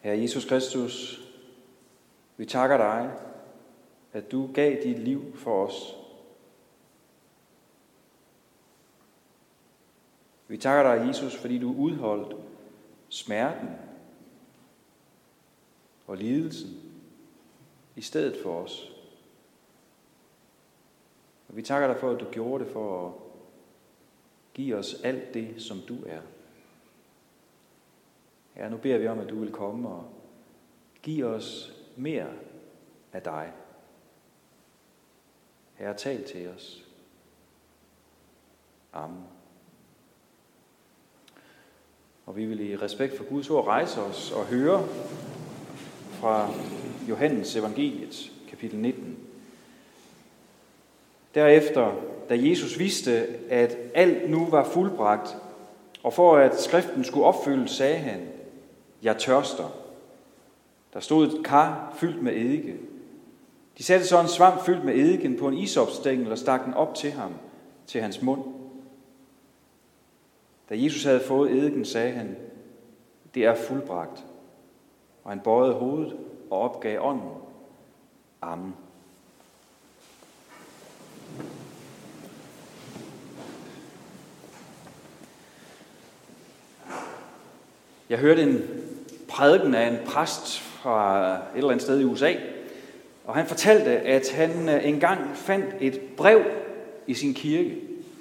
Herre Jesus Kristus, vi takker dig, at du gav dit liv for os. Vi takker dig, Jesus, fordi du udholdt smerten og lidelsen i stedet for os. Og vi takker dig for, at du gjorde det for at give os alt det, som du er. Ja, nu beder vi om, at du vil komme og give os mere af dig. Herre, tal til os. Amen. Og vi vil i respekt for Guds ord rejse os og høre fra Johannes evangeliet, kapitel 19. Derefter, da Jesus vidste, at alt nu var fuldbragt, og for at skriften skulle opfyldes, sagde han, jeg tørster. Der stod et kar fyldt med eddike. De satte så en svamp fyldt med eddiken på en isopstængel og stak den op til ham, til hans mund. Da Jesus havde fået eddiken, sagde han, det er fuldbragt. Og han bøjede hovedet og opgav ånden. Amen. Jeg hørte en prædiken af en præst fra et eller andet sted i USA, og han fortalte, at han engang fandt et brev i sin kirke.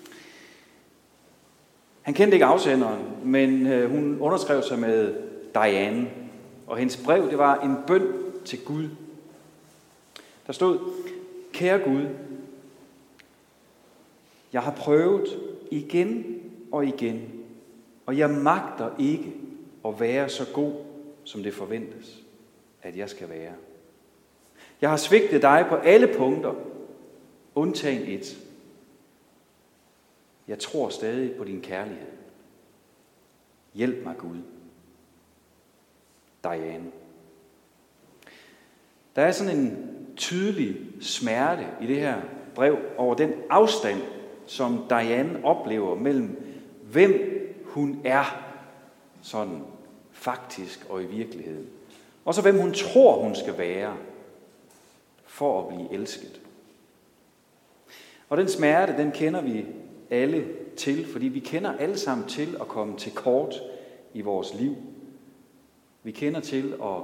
Han kendte ikke afsenderen, men hun underskrev sig med Diane, og hendes brev, det var en bøn til Gud. Der stod, kære Gud, jeg har prøvet igen og igen, og jeg magter ikke at være så god, som det forventes, at jeg skal være. Jeg har svigtet dig på alle punkter, undtagen et. Jeg tror stadig på din kærlighed. Hjælp mig, Gud. Diane. Der er sådan en tydelig smerte i det her brev over den afstand, som Diane oplever mellem, hvem hun er, sådan faktisk og i virkeligheden, og så hvem hun tror, hun skal være, for at blive elsket. Og den smerte, den kender vi alle til, fordi vi kender alle sammen til at komme til kort i vores liv. Vi kender til at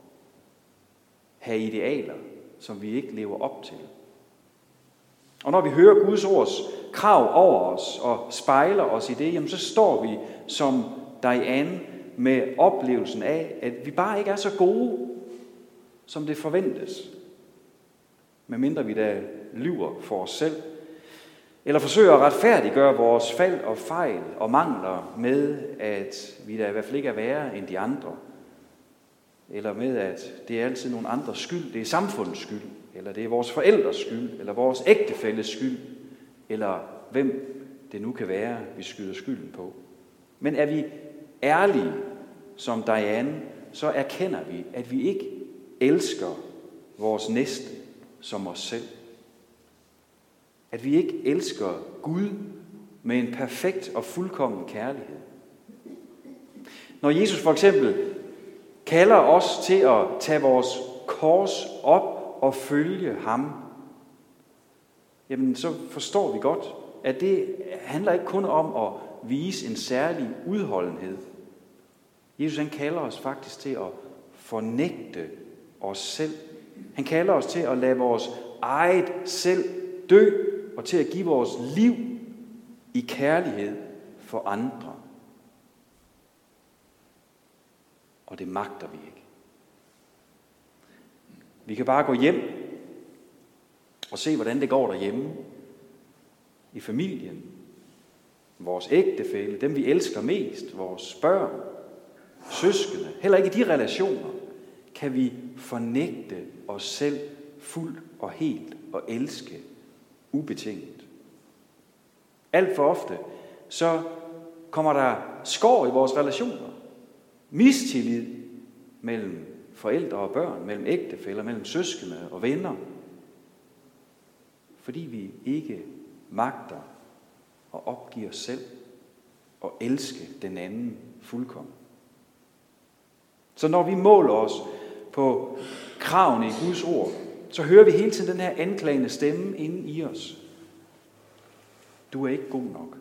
have idealer, som vi ikke lever op til. Og når vi hører Guds ords krav over os og spejler os i det, jamen så står vi som Diane med oplevelsen af, at vi bare ikke er så gode, som det forventes. Medmindre vi da lyver for os selv, eller forsøger at retfærdiggøre vores fald og fejl og mangler med, at vi da i hvert fald ikke er værre end de andre. Eller med, at det er altid nogle andres skyld, det er samfundets skyld, eller det er vores forældres skyld, eller vores ægtefælles skyld, eller hvem det nu kan være, vi skyder skylden på. Men er vi ærlige som Diane, så erkender vi, at vi ikke elsker vores næste som os selv. At vi ikke elsker Gud med en perfekt og fuldkommen kærlighed. Når Jesus for eksempel kalder os til at tage vores kors op og følge ham, jamen så forstår vi godt, at det handler ikke kun om at vise en særlig udholdenhed. Jesus han kalder os faktisk til at fornægte os selv. Han kalder os til at lade vores eget selv dø, og til at give vores liv i kærlighed for andre. Og det magter vi ikke. Vi kan bare gå hjem og se, hvordan det går derhjemme, i familien, vores ægtefælle, dem vi elsker mest, vores børn, søskende, heller ikke i de relationer, kan vi fornægte os selv fuldt og helt og elske ubetinget. Alt for ofte, så kommer der skår i vores relationer. Mistillid mellem forældre og børn, mellem ægtefæller, mellem søskende og venner. Fordi vi ikke magter at opgive os selv og elske den anden fuldkommen. Så når vi måler os på kravene i Guds ord, så hører vi hele tiden den her anklagende stemme inde i os. Du er ikke god nok.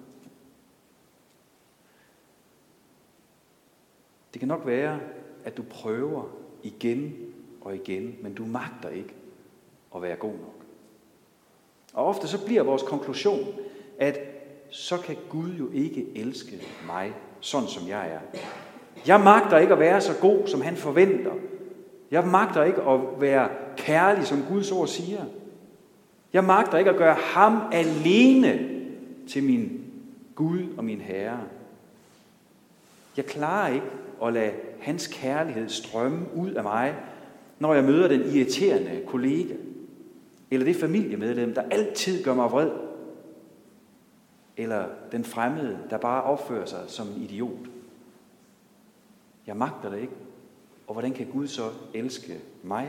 Det kan nok være, at du prøver igen og igen, men du magter ikke at være god nok. Og ofte så bliver vores konklusion, at så kan Gud jo ikke elske mig, sådan som jeg er. Jeg magter ikke at være så god, som han forventer. Jeg magter ikke at være kærlig, som Guds ord siger. Jeg magter ikke at gøre ham alene til min Gud og min Herre. Jeg klarer ikke at lade hans kærlighed strømme ud af mig, når jeg møder den irriterende kollega, eller det familiemedlem, der altid gør mig vred, eller den fremmede, der bare opfører sig som en idiot. Jeg magter det ikke. Og hvordan kan Gud så elske mig?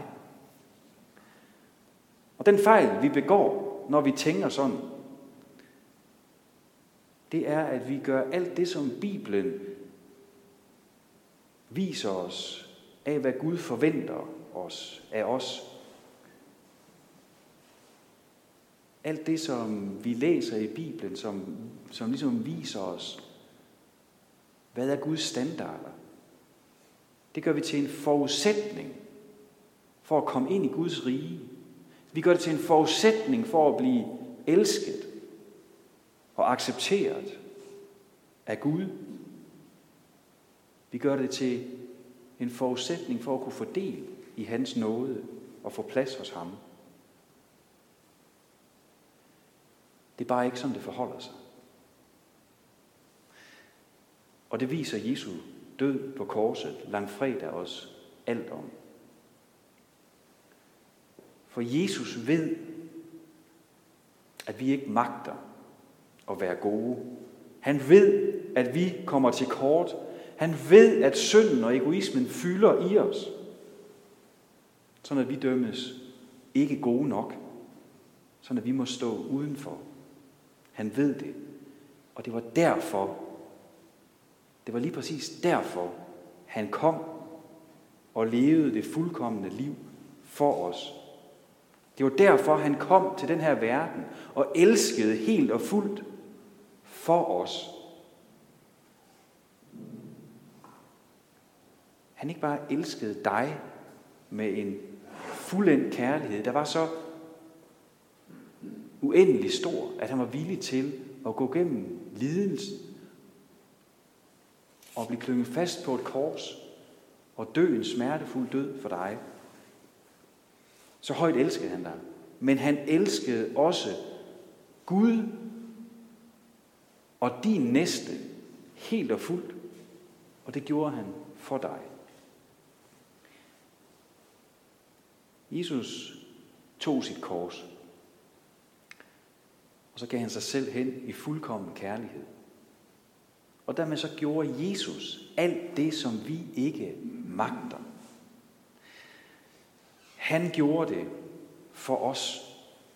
Og den fejl, vi begår, når vi tænker sådan, det er, at vi gør alt det, som Bibelen viser os af, hvad Gud forventer os af os. Alt det, som vi læser i Bibelen, som ligesom viser os, hvad er Guds standarder. Det gør vi til en forudsætning for at komme ind i Guds rige. Vi gør det til en forudsætning for at blive elsket og accepteret af Gud. Vi gør det til en forudsætning for at kunne få del i hans nåde og få plads hos ham. Det er bare ikke sådan, det forholder sig. Og det viser Jesu død på korset langfredag os alt om. For Jesus ved, at vi ikke magter at være gode. Han ved, at vi kommer til kort. Han ved, at synden og egoismen fylder i os. Sådan at vi dømmes ikke gode nok. Sådan at vi må stå udenfor. Han ved det. Og det var derfor, det var lige præcis derfor, han kom og levede det fuldkomne liv for os. Det var derfor, han kom til den her verden og elskede helt og fuldt for os. Han ikke bare elskede dig med en fuldendt kærlighed, der var så uendelig stor, at han var villig til at gå gennem lidelse og blive klynget fast på et kors og dø en smertefuld død for dig. Så højt elskede han dig. Men han elskede også Gud og din næste helt og fuldt. Og det gjorde han for dig. Jesus tog sit kors. Og så gav han sig selv hen i fuldkommen kærlighed. Og dermed så gjorde Jesus alt det, som vi ikke magter. Han gjorde det for os.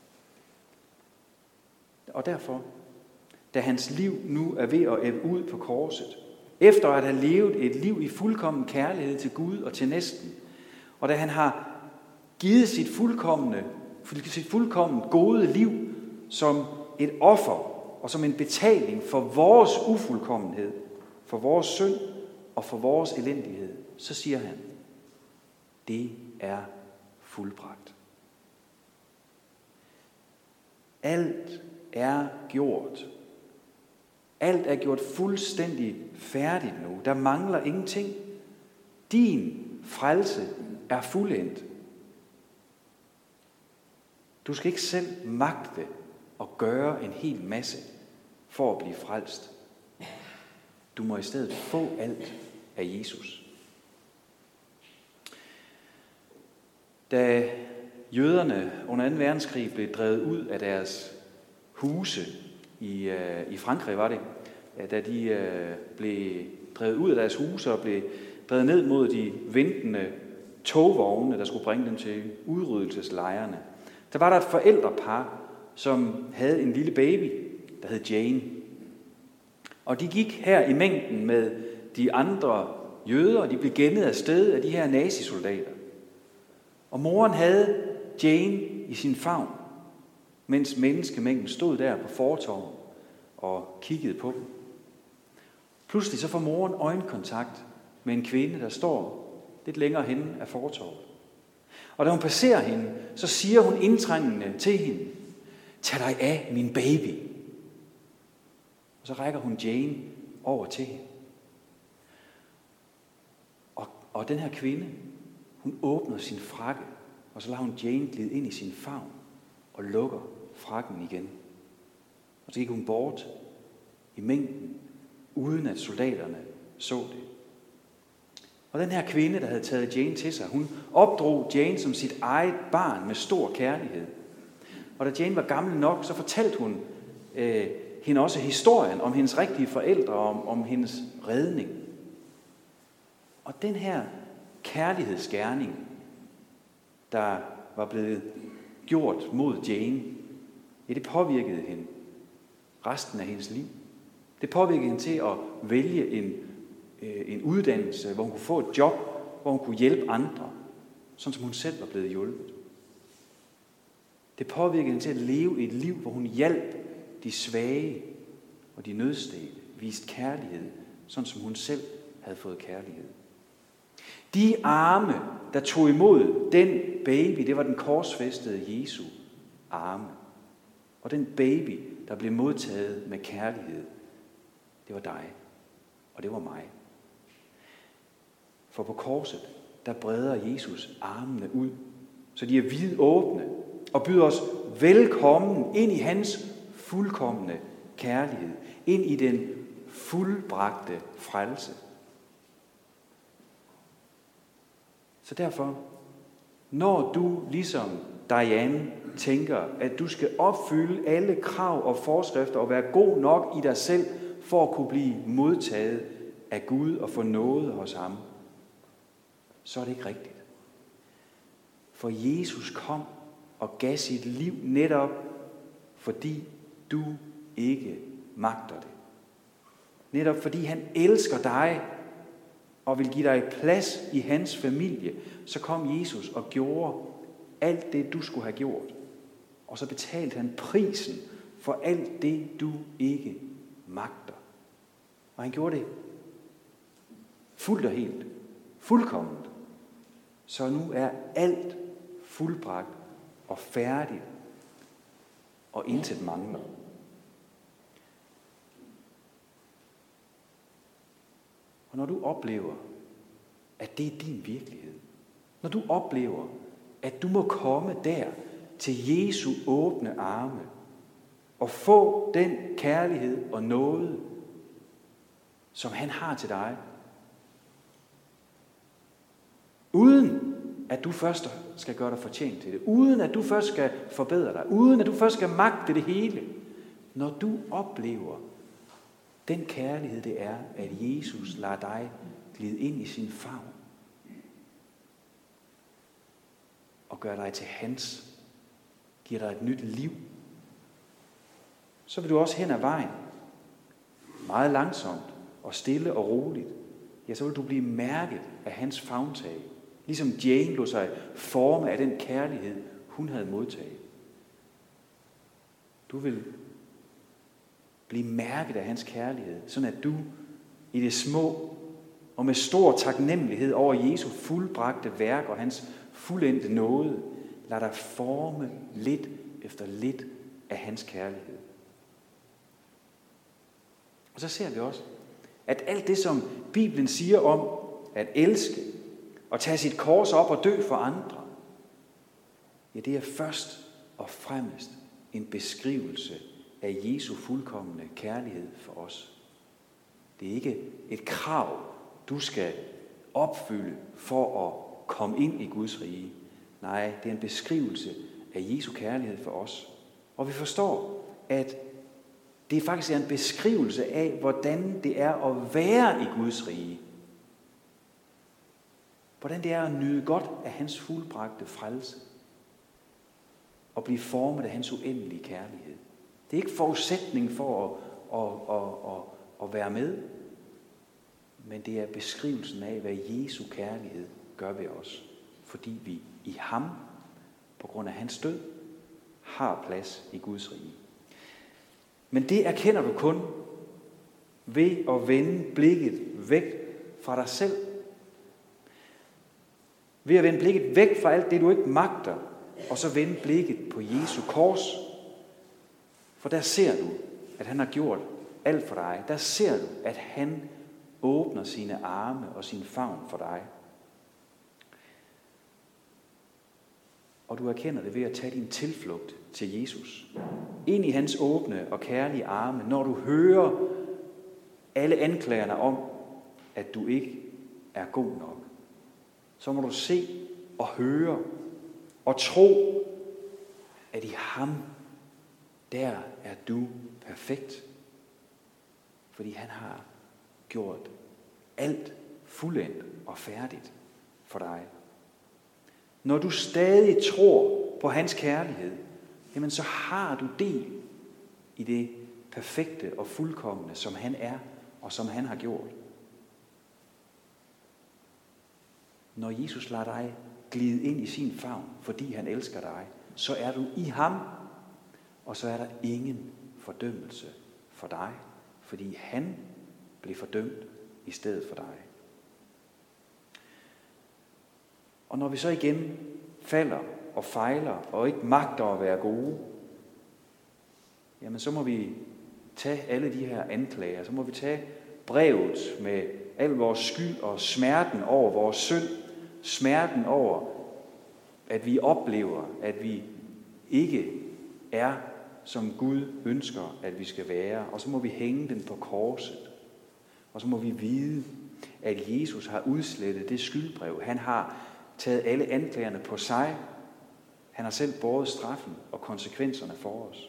Og derfor, da hans liv nu er ved at ebbe ud på korset, efter at have levet et liv i fuldkommen kærlighed til Gud og til næsten, og da han har givet sit fuldkommen gode liv som et offer og som en betaling for vores ufuldkommenhed, for vores synd og for vores elendighed, så siger han, det er fuldbragt. Alt er gjort. Alt er gjort fuldstændig færdigt nu. Der mangler ingenting. Din frelse er fuldendt. Du skal ikke selv magte at gøre en hel masse for at blive frelst. Du må i stedet få alt af Jesus. Da jøderne under 2. verdenskrig blev drevet ud af deres huse i Frankrig, var det, da de blev drevet ud af deres huse og blev drevet ned mod de ventende togvogne, der skulle bringe dem til udryddelseslejrene. Der var der et forældrepar, som havde en lille baby, der hed Jane. Og de gik her i mængden med de andre jøder, og de blev gennet af sted af de her nazisoldater. Og moren havde Jane i sin favn, mens menneskemængden stod der på fortovet og kiggede på dem. Pludselig så får moren øjenkontakt med en kvinde, der står lidt længere henne af fortovet. Og da hun passerer hende, så siger hun indtrængende til hende, tag dig af min baby. Og så rækker hun Jane over til hende. Og den her kvinde, hun åbner sin frakke, og så lader hun Jane glide ind i sin favn og lukker frakken igen. Og så gik hun bort i mængden, uden at soldaterne så det. Og den her kvinde, der havde taget Jane til sig, hun opdrog Jane som sit eget barn med stor kærlighed. Og da Jane var gammel nok, så fortalte hun hende også historien om hendes rigtige forældre, om hendes redning. Og den her kærlighedsgerning, der var blevet gjort mod Jane, ja, det påvirkede hende resten af hendes liv. Det påvirkede hende til at vælge en uddannelse, hvor hun kunne få et job, hvor hun kunne hjælpe andre, sådan som hun selv var blevet hjulpet. Det påvirkede hende til at leve et liv, hvor hun hjalp de svage og de nødstedte, viste kærlighed, sådan som hun selv havde fået kærlighed. De arme, der tog imod den baby, det var den korsfæstede Jesu arme. Og den baby, der blev modtaget med kærlighed, det var dig, og det var mig. For på korset, der breder Jesus armene ud, så de er vidåbne og byder os velkommen ind i hans fuldkomne kærlighed, ind i den fuldbragte frelse. Så derfor, når du ligesom Diane tænker, at du skal opfylde alle krav og forskrifter og være god nok i dig selv, for at kunne blive modtaget af Gud og få nåde hos ham, så er det ikke rigtigt. For Jesus kom og gav sit liv netop, fordi du ikke magter det. Netop fordi han elsker dig og vil give dig plads i hans familie, så kom Jesus og gjorde alt det, du skulle have gjort. Og så betalte han prisen for alt det, du ikke magter. Og han gjorde det fuldt og helt, fuldkomment. Så nu er alt fuldbragt og færdigt, og intet mangler. Og når du oplever, at det er din virkelighed, når du oplever, at du må komme der til Jesu åbne arme og få den kærlighed og nåde, som han har til dig, uden at du først skal gøre dig fortjent til det, uden at du først skal forbedre dig, uden at du først skal magte det hele. Når du oplever den kærlighed, det er, at Jesus lader dig glide ind i sin favn og gør dig til hans, giver dig et nyt liv, så vil du også hen ad vejen, meget langsomt og stille og roligt, ja, så vil du blive mærket af hans favntag, ligesom Jane lod sig forme af den kærlighed, hun havde modtaget. Du vil blive mærket af hans kærlighed, sådan at du i det små og med stor taknemmelighed over Jesu fuldbragte værk og hans fuldendte nåde, lader dig forme lidt efter lidt af hans kærlighed. Og så ser vi også, at alt det, som Bibelen siger om at elske og tage sit kors op og dø for andre, ja, det er først og fremmest en beskrivelse af Jesu fuldkomne kærlighed for os. Det er ikke et krav, du skal opfylde for at komme ind i Guds rige. Nej, det er en beskrivelse af Jesu kærlighed for os. Og vi forstår, at det faktisk er en beskrivelse af, hvordan det er at være i Guds rige. Hvordan det er at nyde godt af hans fuldbragte frelse. Og blive formet af hans uendelige kærlighed. Det er ikke forudsætning for at være med. men det er beskrivelsen af, hvad Jesu kærlighed gør ved os. Fordi vi i ham, på grund af hans død, har plads i Guds rige. Men det erkender du kun ved at vende blikket væk fra dig selv. Ved at vende blikket væk fra alt det, du ikke magter, og så vende blikket på Jesu kors. For der ser du, at han har gjort alt for dig. Der ser du, at han åbner sine arme og sin favn for dig. Og du erkender det ved at tage din tilflugt til Jesus. Ind i hans åbne og kærlige arme, når du hører alle anklagerne om, at du ikke er god nok. Så må du se og høre og tro, at i ham, der er du perfekt. Fordi han har gjort alt fuldendt og færdigt for dig. Når du stadig tror på hans kærlighed, jamen så har du del i det perfekte og fuldkomne, som han er og som han har gjort. Når Jesus lader dig glide ind i sin favn, fordi han elsker dig, så er du i ham, og så er der ingen fordømmelse for dig, fordi han blev fordømt i stedet for dig. Og når vi så igen falder og fejler og ikke magter at være gode, jamen så må vi tage alle de her anklager, så må vi tage brevet med al vores skyld og smerten over vores synd, smerten over, at vi oplever, at vi ikke er, som Gud ønsker, at vi skal være. Og så må vi hænge den på korset. Og så må vi vide, at Jesus har udslettet det skyldbrev. Han har taget alle anklagerne på sig. Han har selv båret straffen og konsekvenserne for os.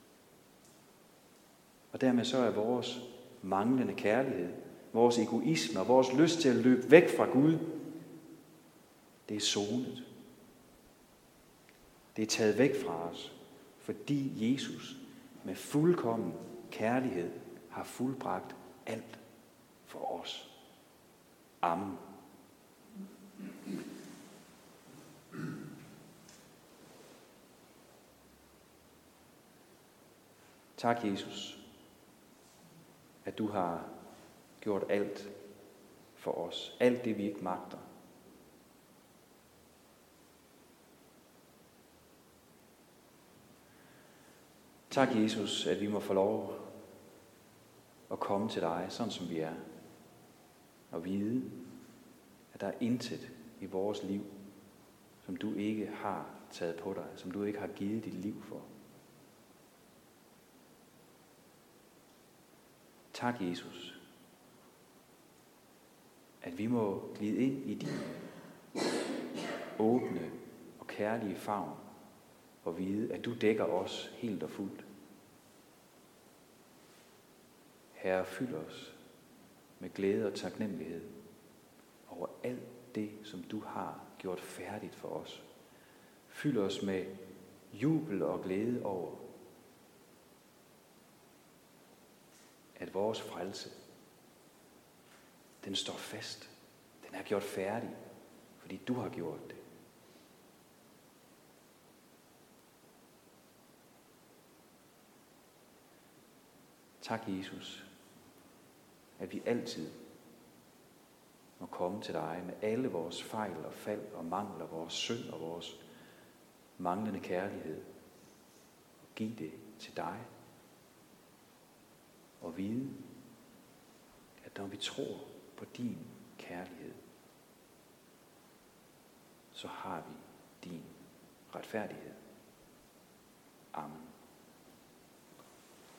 Og dermed så er vores manglende kærlighed, vores egoisme og vores lyst til at løbe væk fra Gud, det er sonet. Det er taget væk fra os, fordi Jesus med fuldkommen kærlighed har fuldbragt alt for os. Amen. Tak, Jesus, at du har gjort alt for os. Alt det, vi ikke magter. Tak, Jesus, at vi må få lov at komme til dig, sådan som vi er. Og vide, at der er intet i vores liv, som du ikke har taget på dig, som du ikke har givet dit liv for. Tak, Jesus, at vi må glide ind i din åbne og kærlige favn og vide, at du dækker os helt og fuldt. Herre, fyld os med glæde og taknemmelighed over alt det, som du har gjort færdigt for os. Fyld os med jubel og glæde over, at vores frelse, den står fast. Den er gjort færdig, fordi du har gjort det. Tak, Jesus, at vi altid må komme til dig med alle vores fejl og fald og mangler, vores synd og vores manglende kærlighed. Og give det til dig. Og vide, at når vi tror på din kærlighed, så har vi din retfærdighed. Amen.